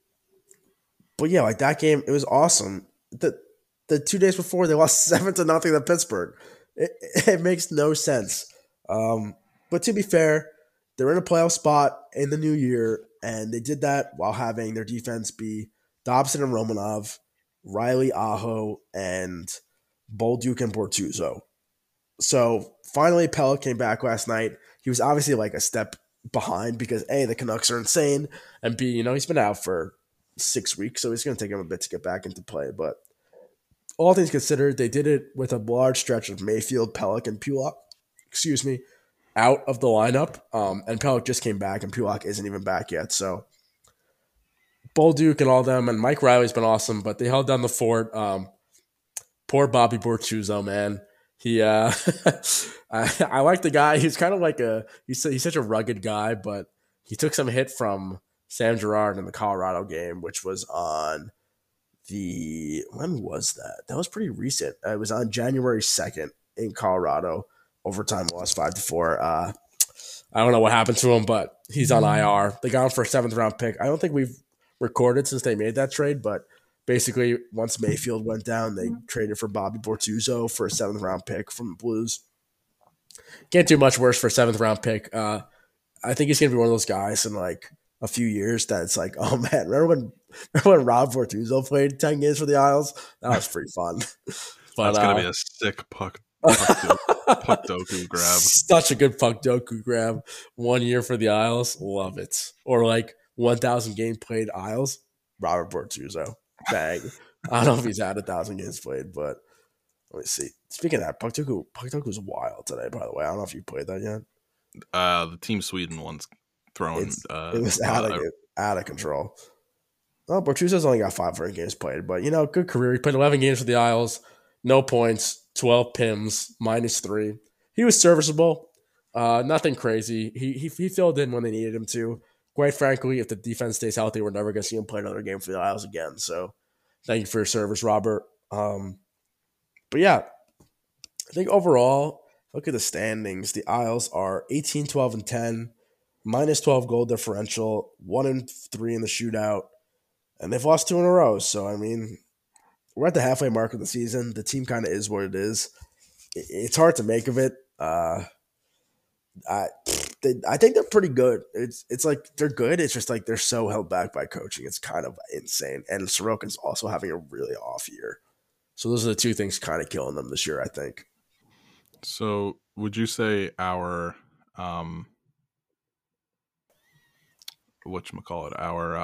But yeah, like that game, it was awesome. The 2 days before, they lost 7-0 to Pittsburgh. It makes no sense. But to be fair, they're in a playoff spot in the new year, and they did that while having their defense be Dobson and Romanov, Riley Aho, and Bolduc and Bortuzzo. So finally, Pelech came back last night. He was obviously like a step behind because A, the Canucks are insane, and B, he's been out for 6 weeks, so it's going to take him a bit to get back into play. But all things considered, they did it with a large stretch of Mayfield, Pelech, and Pulock, out of the lineup. And Pelech just came back, and Pulock isn't even back yet. So Bolduc and all them, and Mike Riley's been awesome, but they held down the fort. Poor Bobby Bortuzzo, man. He, I like the guy. He's kind of like he's such a rugged guy, but he took some hit from Sam Girard in the Colorado game, which was on when was that? That was pretty recent. It was on January 2nd in Colorado. Overtime loss 5-4. I don't know what happened to him, but he's on IR. They got him for a 7th round pick. I don't think we've recorded since they made that trade, but basically once Mayfield went down, they traded for Bobby Bortuzzo for a 7th round pick from the Blues. Can't do much worse for a 7th round pick. I think he's going to be one of those guys in like a few years that's like, oh man, remember when Rob Bortuzzo played 10 games for the Isles? That was pretty fun. But, that's going to be a sick puck Doku grab. Such a good puck Doku grab. 1 year for the Isles. Love it. Or like 1,000 game played Isles. Robert Bortuzzo. Bang. I don't know if he's had 1,000 games played, but let me see. Speaking of that, Puck Doku's wild today, by the way. I don't know if you played that yet. The Team Sweden one's throwing. It was out of control. Well, Bortuzzo's only got 500 games played, but good career. He played 11 games for the Isles, no points, 12 PIMs, -3. He was serviceable, nothing crazy. He filled in when they needed him to. quite frankly, if the defense stays healthy, we're never going to see him play another game for the Isles again. So thank you for your service, Robert. But yeah, I think overall, look at the standings. The Isles are 18, 12, and 10, minus 12 goal differential, 1-3 in the shootout, and they've lost 2 in a row. So, I mean, we're at the halfway mark of the season. The team kind of is what it is. It's hard to make of it. I think they're pretty good. It's like they're good. It's just like they're so held back by coaching. It's kind of insane. And Sorokin's also having a really off year. So those are the two things kind of killing them this year, I think. So would you say our whatchamacallit,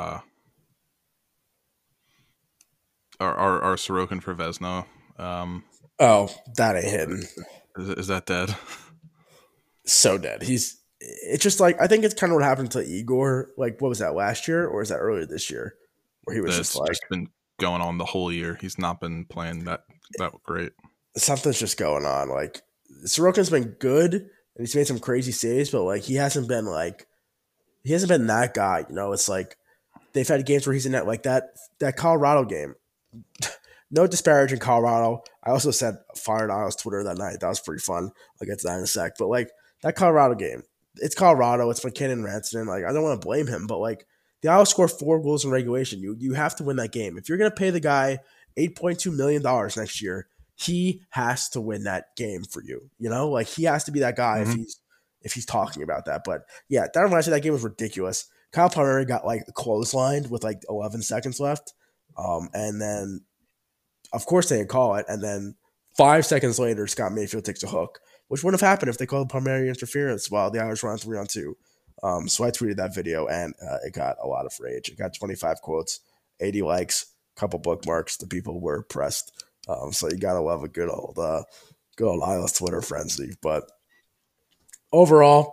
our Sorokin for Vezina, oh, that ain't hidden. Is that dead? So dead. It's just like, I think it's kind of what happened to Igor. Like, what was that, last year? Or is that earlier this year? Where he was just been going on the whole year. He's not been playing that great. Something's just going on. Like, Sorokin's been good, and he's made some crazy saves, but like he hasn't been that guy. You know, it's like they've had games where he's in that Colorado game. No disparaging Colorado. I also said fired Isles Twitter that night. That was pretty fun. I'll get to that in a sec. But like that Colorado game, it's Colorado. It's McKinnon Ranson. Like, I don't want to blame him, but like the Isles scored 4 goals in regulation. You have to win that game. If you're gonna pay the guy $8.2 million next year, he has to win that game for you. You know, like he has to be that guy if he's talking about that. But yeah, that reminds me, that game was ridiculous. Kyle Palmieri got like clotheslined with like 11 seconds left, and then of course they didn't call it, and then 5 seconds later Scott Mayfield takes a hook, which wouldn't have happened if they called Palmieri interference while the Irish were on 3-on-2. So I tweeted that video, and it got a lot of rage. It got 25 quotes, 80 likes, a couple bookmarks. The people were impressed. So you gotta love a good old Isles Twitter frenzy. But overall,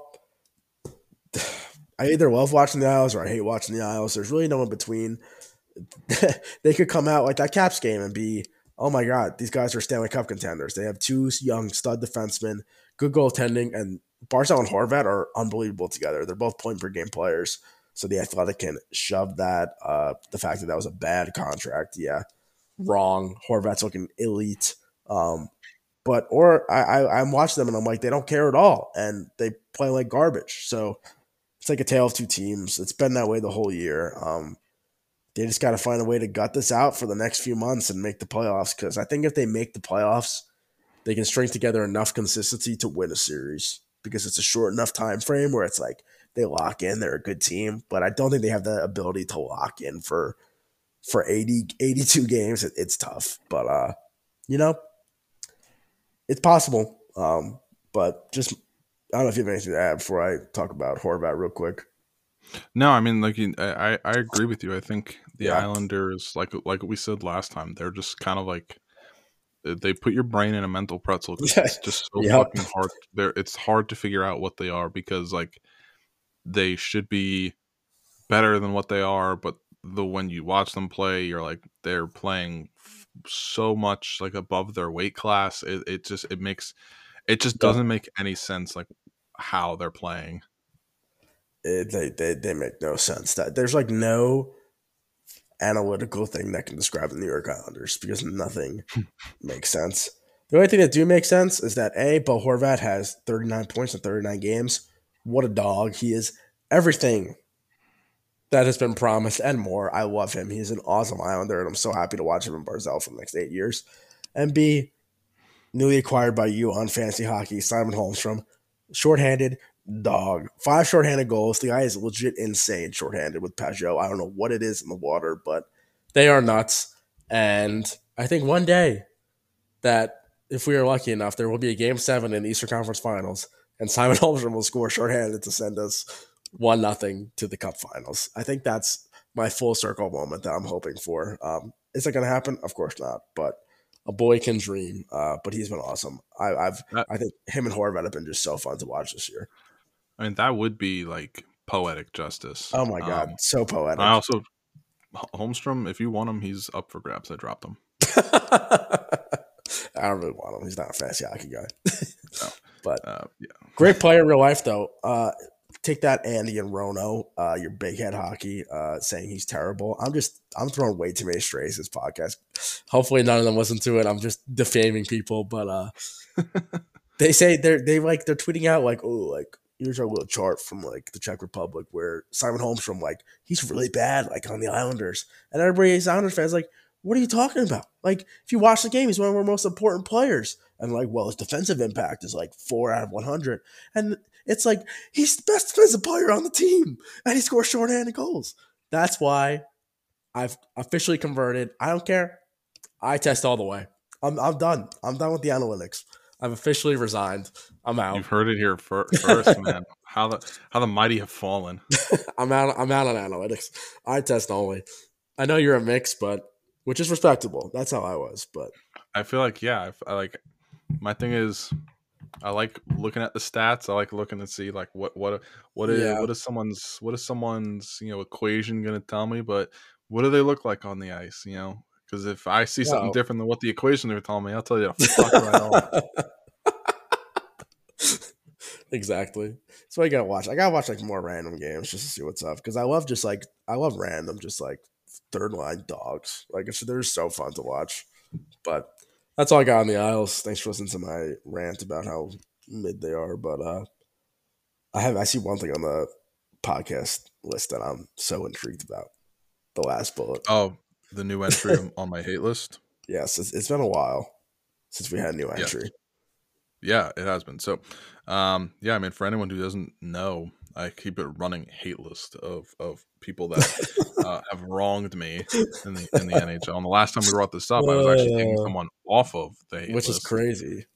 I either love watching the Isles or I hate watching the Isles. There's really no in between. They could come out like that Caps game and be, oh my God, these guys are Stanley Cup contenders. They have 2 young stud defensemen, good goaltending, and Barzal and Horvat are unbelievable together. They're both point per game players. So the Athletic can shove that. The fact that was a bad contract, yeah, wrong. Horvat's looking elite. I'm watching them and I'm like, they don't care at all. And they play like garbage. So it's like a tale of two teams. It's been that way the whole year. They just got to find a way to gut this out for the next few months and make the playoffs. Because I think if they make the playoffs, they can string together enough consistency to win a series. Because it's a short enough time frame where it's like they lock in, they're a good team. But I don't think they have the ability to lock in for 82 games. It's tough. But, it's possible. But just, I don't know if you have anything to add before I talk about Horvat real quick. No, I mean, like I agree with you. I think the Islanders, like we said last time, they're just kind of like they put your brain in a mental pretzel. It's just so fucking hard. It's hard to figure out what they are because like they should be better than what they are, but when you watch them play, you're like they're playing so much like above their weight class. It just doesn't make any sense like how they're playing. They make no sense. That there's like no analytical thing that can describe the New York Islanders because nothing makes sense. The only thing that do make sense is that Bo Horvat has 39 points in 39 games. What a dog. He is everything that has been promised and more. I love him. He's an awesome Islander, and I'm so happy to watch him in Barzal for the next 8 years. And B, newly acquired by you on Fantasy Hockey, Simon Holmstrom, shorthanded dog. 5 shorthanded goals. The guy is legit insane shorthanded with Peugeot. I don't know what it is in the water, but they are nuts. And I think one day that if we are lucky enough, there will be a Game 7 in the Eastern Conference Finals, and Simon Holmstrom will score shorthanded to send us 1-0 to the Cup Finals. I think that's my full circle moment that I'm hoping for. Is it going to happen? Of course not, but a boy can dream. But he's been awesome. I think him and Horvat have been just so fun to watch this year. I mean, that would be like poetic justice. Oh my God, so poetic. I also Holmstrom, if you want him, he's up for grabs. I dropped him. I don't really want him. He's not a fantasy hockey guy. No. But great player in real life, though. take that Andy and Rono, your big head hockey, saying he's terrible. I'm throwing way too many strays this podcast. Hopefully none of them listen to it. I'm just defaming people, but they say they're tweeting out like, oh, like here's our little chart from like the Czech Republic where Simon Holmstrom, like, he's really bad, like on the Islanders. And everybody's Islanders fans like, what are you talking about? Like, if you watch the game, he's one of our most important players. And like, well, his defensive impact is like 4 out of 100. And it's like, he's the best defensive player on the team. And he scores shorthanded goals. That's why I've officially converted. I don't care. I test all the way. I'm done. I'm done with the analytics. I've officially resigned. I'm out. You've heard it here first, man. How the mighty have fallen. I'm out on analytics. I test only. I know you're a mix, but which is respectable. That's how I was. But I feel like, yeah, I like, my thing is, I like looking at the stats. I like looking to see like what is someone's equation going to tell me, but what do they look like on the ice? Because if I see something different than what the equation they're telling me, I'll tell you to fuck right off. Exactly. So I gotta watch. I gotta watch like more random games just to see what's up. Because I love random, just like third line dogs. Like they're so fun to watch. But that's all I got on the Isles. Thanks for listening to my rant about how mid they are. But I see one thing on the podcast list that I'm so intrigued about. The last bullet. Oh, the new entry on my hate list. Yes, it's been a while since we had a new entry. Yeah, it has been. So, I mean, for anyone who doesn't know, I keep a running hate list of people that have wronged me in the NHL. And the last time we brought this up, I was actually taking someone off of the hate list. Which is crazy.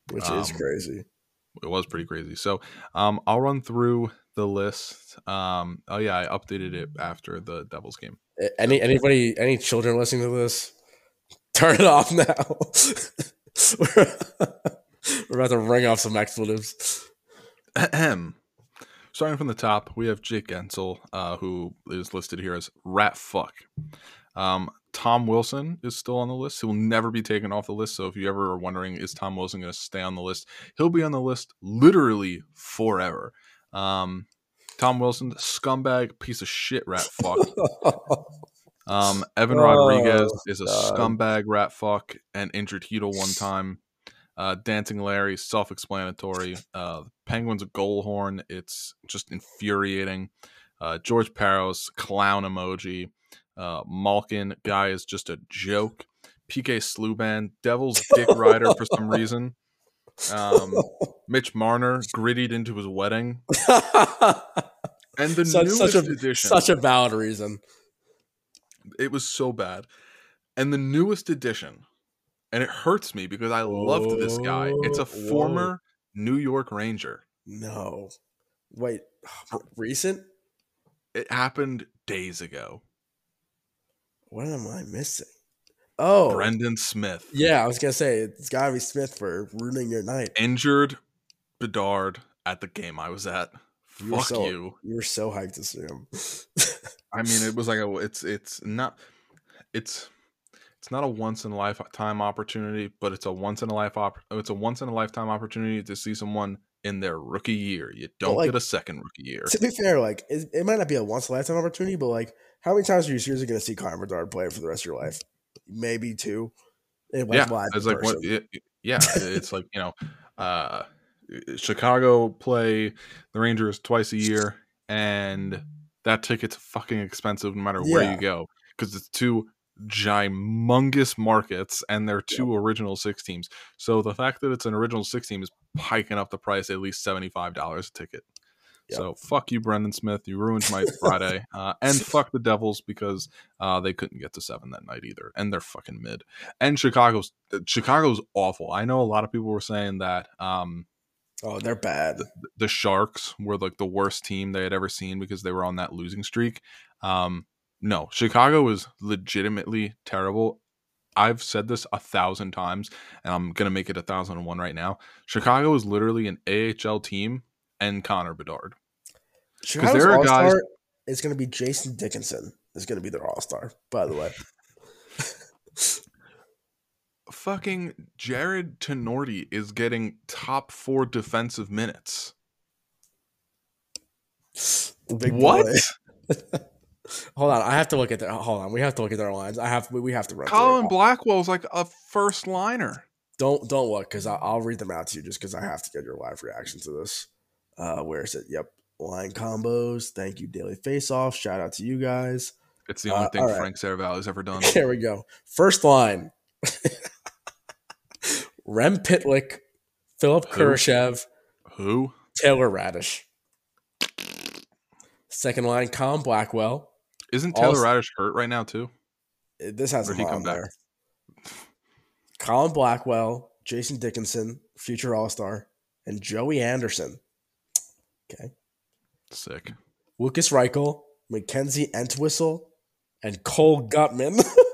It was pretty crazy. So, I'll run through the list. I updated it after the Devils game. Any children listening to this, turn it off now. We're about to ring off some expletives. Starting from the top, we have Jake Gensel, who is listed here as rat fuck. Tom Wilson is still on the list. He will never be taken off the list. So if you ever are wondering, is Tom Wilson going to stay on the list? He'll be on the list literally forever. Tom Wilson, scumbag, piece of shit, rat fuck. Evan Rodriguez is a scumbag, rat fuck, and injured Heedle one time. Dancing Larry, self-explanatory. Penguins a goal horn. It's just infuriating. George Parros, clown emoji. Malkin, guy is just a joke. PK Sluban, Devil's dick rider for some reason. Mitch Marner, grittied into his wedding. And the newest edition. Such a valid reason. It was so bad. And the newest edition, and it hurts me because I loved this guy. It's a former New York Ranger. No. Wait, recent? It happened days ago. What am I missing? Oh. Brendan Smith. Yeah, I was going to say, it's got to be Smith for ruining your night. Injured Bedard at the game I was at. Fuck you. You were so hyped to see him. I mean, it was like it's not a once in a lifetime opportunity, but it's a once in a lifetime opportunity to see someone in their rookie year. You don't get a second rookie year. To be fair, like it might not be a once in a lifetime opportunity, but like how many times are you seriously going to see Connor Bedard play for the rest of your life? Maybe 2. It's like what? It's like Chicago play the Rangers twice a year, and that ticket's fucking expensive no matter where you go because it's 2 gymongous markets and they're 2 original 6 teams. So the fact that it's an original 6 team is hiking up the price at least $75 a ticket. Yep. So fuck you, Brendan Smith. You ruined my Friday. And fuck the Devils because they couldn't get to 7 that night either. And they're fucking mid. And Chicago's awful. I know a lot of people were saying that they're bad. The Sharks were like the worst team they had ever seen because they were on that losing streak. No, Chicago is legitimately terrible. I've said this 1,000 times, and I'm going to make it 1,001 right now. Chicago is literally an AHL team and Connor Bedard. Chicago's all-star is going to be Jason Dickinson. Is going to be their all-star, by the way. Fucking Jared Tenorti is getting top 4 defensive minutes. Big What? boy. Hold on, I have to look at that. Hold on, we have to look at their lines. We have to run through Colin it. Blackwell's like a first liner. Don't look because I'll read them out to you just because I have to get your live reaction to this. Where is it? Yep, line combos. Thank you, Daily Face Off. Shout out to you guys. It's the only thing all right. Frank Saravalli's ever done. Here we go. First line: Rem Pitlick, Philip Kurashev, Who? Taylor Radish. Second line: Colin Blackwell. Isn't Taylor Radish hurt right now too? This has Or him did he on come back? there. Colin Blackwell, Jason Dickinson, future All-Star, and Joey Anderson. Okay. Sick. Lucas Reichel, Mackenzie Entwistle, and Cole Gutman.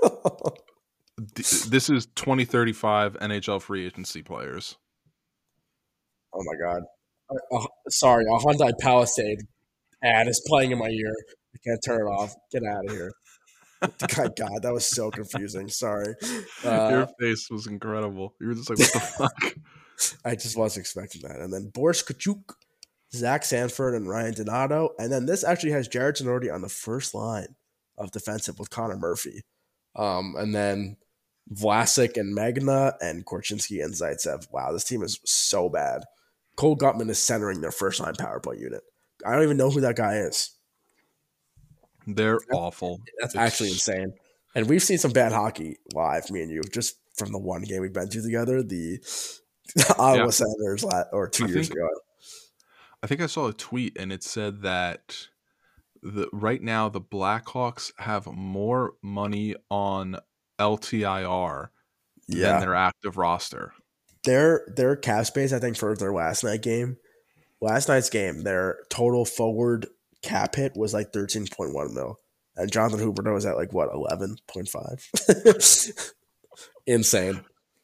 This is 2035 NHL free agency players. Oh my God. Sorry, a Hyundai Palisade ad is playing in my ear. I can't turn it off. Get out of here. God, that was so confusing. Sorry. Your face was incredible. You were just like, what the fuck? I just wasn't expecting that. And then Boris Kachuk, Zach Sanford, and Ryan Donato. And then this actually has Jared Ginordi on the first line of defensive with Connor Murphy. And then Vlasic and Magna and Korchinski and Zaitsev. Wow, this team is so bad. Cole Gutman is centering their first line power play unit. I don't even know who that guy is. They're awful. That's actually insane. And we've seen some bad hockey live, me and you, just from the one game we've been to together, the Ottawa Senators 2 years ago. I think I saw a tweet and it said that right now the Blackhawks have more money on LTIR than their active roster. Their cap space, I think, for their last night's game, their total forward cap hit was like 13.1 mil. And Jonathan Huberdeau was at like, what, 11.5? Insane.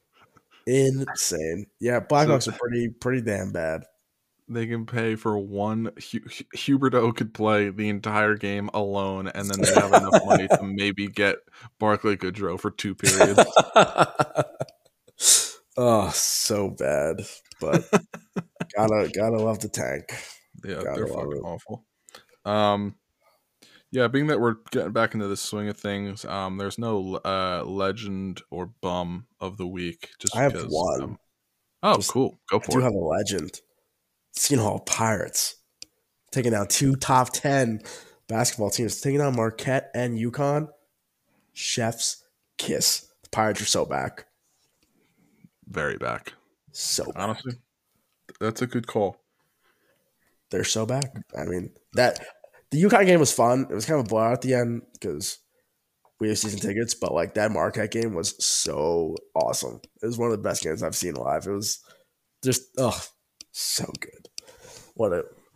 Yeah, Blackhawks are pretty damn bad. They can pay for one. Huberdeau could play the entire game alone, and then they have enough money to maybe get Barclay Goodrow for 2 periods. Oh, so bad. But gotta love the tank. Yeah, they're fucking awful. Yeah, being that we're getting back into the swing of things, there's no legend or bum of the week. I have one. Cool. Go for it. I do have a legend. Seton Hall Pirates taking down 2 top 10 basketball teams, taking down Marquette and UConn. Chef's kiss. The Pirates are so back. Very back. So back. Honestly, that's a good call. They're so back. I mean, the UConn game was fun. It was kind of a blowout at the end because we have season tickets, but like that Marquette game was so awesome. It was one of the best games I've seen live. It was just so good. What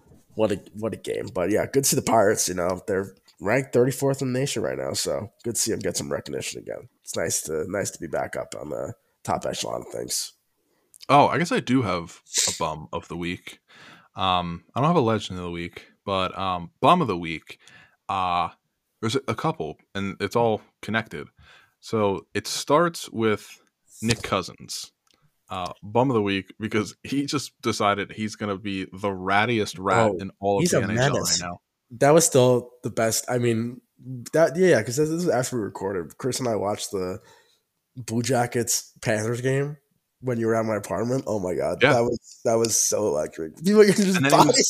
a game. But yeah, good to see the Pirates. You know, they're ranked 34th in the nation right now, so good to see them get some recognition again. It's nice to be back up on the top echelon of things. Oh, I guess I do have a bum of the week. I don't have a legend of the week, but bum of the week. There's a couple, and it's all connected. So it starts with Nick Cousins. Bum of the week because he just decided he's going to be the rattiest rat in all of the NHL right now. That was still the best. I mean, because this is after we recorded. Chris and I watched the Blue Jackets Panthers game when you were at my apartment. Oh my God, that was so electric. People could just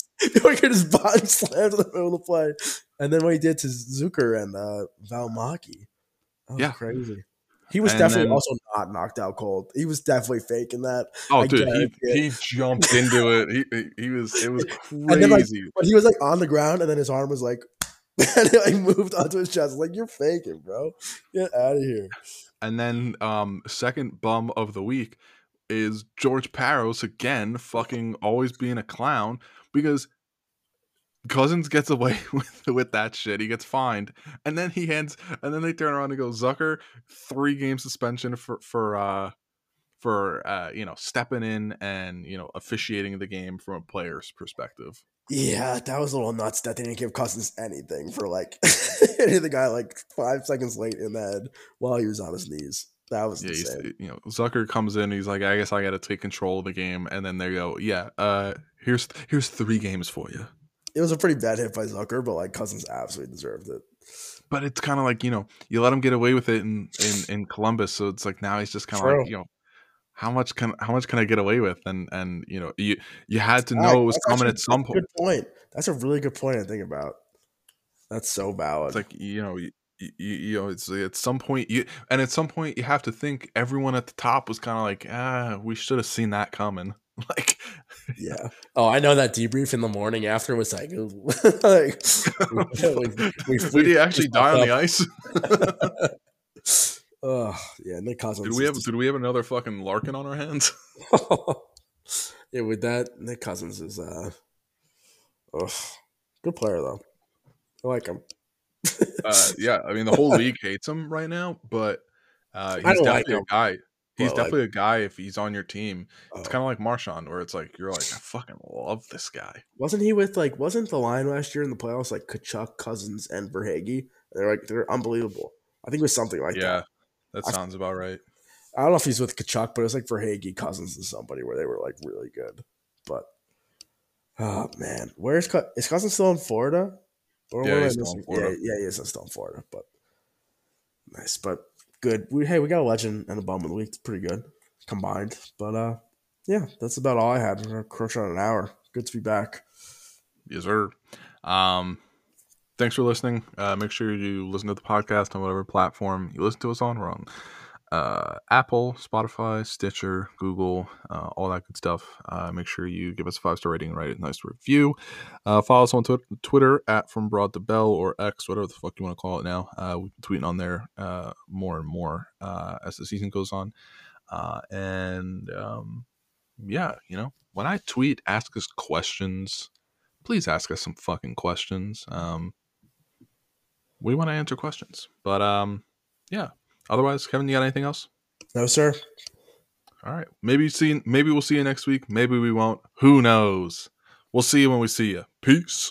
body slam in the middle of the play, and then what he did to Zucker and Valmaki, that was crazy. He was definitely also not knocked out cold. He was definitely faking that. Oh, dude, he jumped into it. It was crazy. And then, but he was like on the ground, and then his arm was like, and it like moved onto his chest. Like, you're faking, bro. Get out of here. And then second bum of the week is George Parros again, fucking always being a clown because Cousins gets away with that shit. He gets fined, and then they turn around and go, Zucker, 3-game suspension for stepping in and officiating the game from a player's perspective. Yeah, that was a little nuts that they didn't give Cousins anything for like hitting the guy like 5 seconds late in the head while he was on his knees. That was insane. Zucker comes in, he's like, I guess I got to take control of the game, and then they go, here's 3 games for you. It was a pretty bad hit by Zucker, but like Cousins absolutely deserved it. But it's kind of like, you let him get away with it in Columbus, so it's like now he's just kind of like, how much can I get away with? And you had to know it was coming at some point. Good point. That's a really good point to think about. That's so valid. It's like it's at some point you have to think everyone at the top was kind of like, we should have seen that coming. Like, yeah. Oh, I know that debrief in the morning after was like, did he actually die on the ice? Oh yeah, Nick Cousins. Did we have another fucking Larkin on our hands? Yeah, with that, Nick Cousins is good player though. I like him. Yeah, I mean the whole league hates him right now, but he's definitely a guy. He's definitely a guy if he's on your team. It's kind of like Marchand, where it's like you're like, I fucking love this guy. Wasn't he with wasn't the line last year in the playoffs like Tkachuk, Cousins, and Verhaeghe? They're unbelievable. I think it was something like that. Yeah, that sounds about right. I don't know if he's with Tkachuk, but it was like Verhaeghe, Cousins, and somebody where they were like really good. But oh man, is Cousins still in Florida? Yeah, he's still in Florida. Yeah, he is still in Florida. But nice, but good. We got a legend and a bum of the week. It's pretty good combined. But yeah, that's about all I had. We're crushing on an hour. Good to be back. Yes, sir. Thanks for listening. Make sure you listen to the podcast on whatever platform you listen to us on. We're on Apple, Spotify, Stitcher, Google, all that good stuff. Make sure you give us a 5-star rating and write a nice review. Follow us on Twitter at From Broad to Bell or X, whatever the fuck you want to call it now. We've been tweeting on there more and more as the season goes on. Yeah, when I tweet, ask us questions. Please ask us some fucking questions. We want to answer questions. But yeah. Otherwise, Kevin, you got anything else? No, sir. All right. Maybe we'll see you next week. Maybe we won't. Who knows? We'll see you when we see you. Peace.